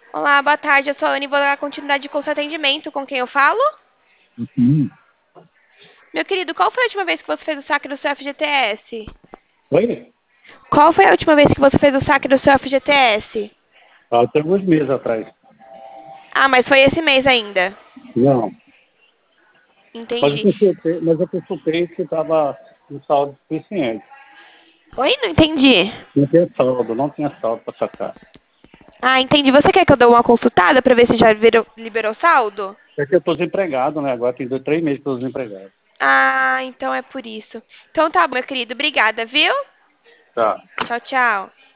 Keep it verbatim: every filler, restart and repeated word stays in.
Olá, boa tarde. Eu sou a Anne e vou dar continuidade com o seu atendimento. Com quem eu falo? Uhum. Meu querido, qual foi a última vez que você fez o saque do seu F G T S? Oi? Qual foi a última vez que você fez o saque do seu F G T S? Ah, tem alguns meses atrás. Ah, mas foi esse mês ainda. Não. Mas eu Entendi. consultei, mas eu consultei se estava no saldo suficiente. Oi, não entendi. Não tinha saldo, não tinha saldo para sacar. Ah, entendi. Você quer que eu dê uma consultada pra ver se já virou- liberou saldo? É que eu estou desempregado, né? Agora tem dois, três meses que eu estou desempregado. Ah, então é por isso. Então tá bom, meu querido. Obrigada, viu? Tá. Tchau, tchau.